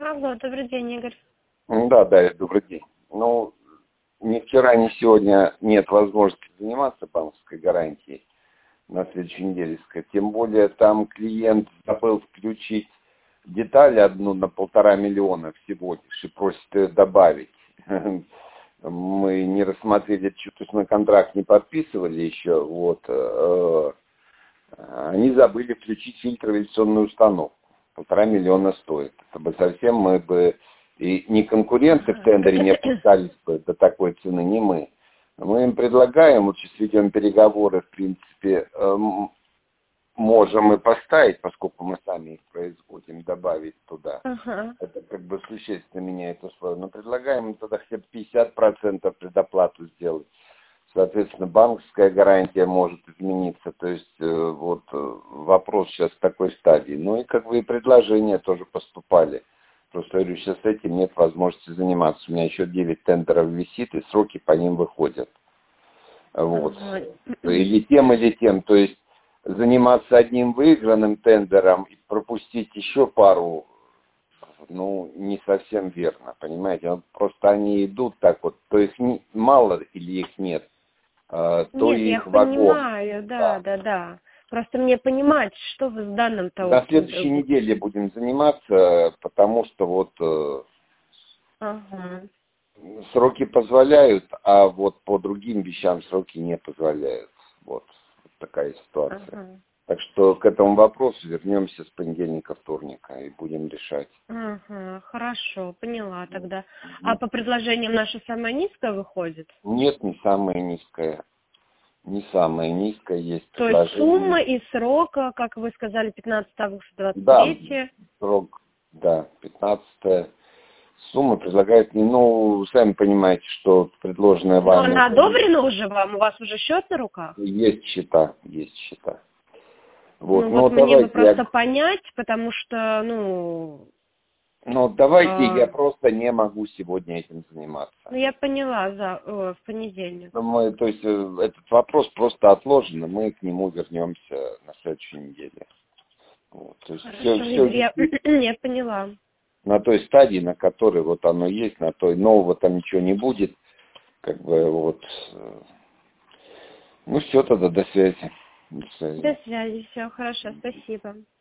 Алло, добрый день, Игорь. Да, добрый день. Ну, ни вчера, ни сегодня нет возможности заниматься банковской гарантией на следующей неделе. Тем более там клиент забыл включить деталь одну на 1,5 миллиона всего лишь и просит ее добавить. Мы не рассмотрели, то есть мы контракт не подписывали еще, они забыли включить фильтровационную установку. 1,5 миллиона стоит. Это бы совсем мы бы и не конкуренты в тендере не опускались бы до такой цены, не мы. Мы им предлагаем, вот сейчас ведем переговоры, в принципе, можем и поставить, поскольку мы сами их производим, добавить туда. Это как бы существенно меняет условия. Но предлагаем им тогда хотя бы 50% предоплату сделать. Соответственно, банковская гарантия может измениться. То есть вопрос сейчас в такой стадии. Ну и как бы и предложения тоже поступали. Просто говорю, сейчас с этим нет возможности заниматься. У меня еще 9 тендеров висит, и сроки по ним выходят. Вот. Или тем. То есть заниматься одним выигранным тендером и пропустить еще пару, не совсем верно, понимаете? Просто они идут так вот. То есть мало или их нет. То Нет, и я их вагон. понимаю, да. Просто мне понимать, что вы с данным-то... На следующей неделе будем заниматься, потому что сроки позволяют, а вот по другим вещам сроки не позволяют. Вот такая ситуация. Так что к этому вопросу вернемся с понедельника, вторника и будем решать. Хорошо, поняла тогда. А по предложениям наша самая низкая выходит? Нет, не самая низкая. Не самая низкая есть То предложение. есть сумма и срок, как вы сказали, 15 августа 23? Да, срок, 15. Сумма предлагает, сами понимаете, что предложенная Но вами... она одобрена уже вам? У вас уже счет на руках? Есть счета. Вот, мне бы просто понять, потому что, давайте, я просто не могу сегодня этим заниматься. я поняла, в понедельник. То есть этот вопрос просто отложен, и мы к нему вернемся на следующей неделе. Вот, то есть Я поняла. На той стадии, на которой вот оно есть, на той нового там ничего не будет. Все тогда, до связи. До связи, все хорошо, спасибо.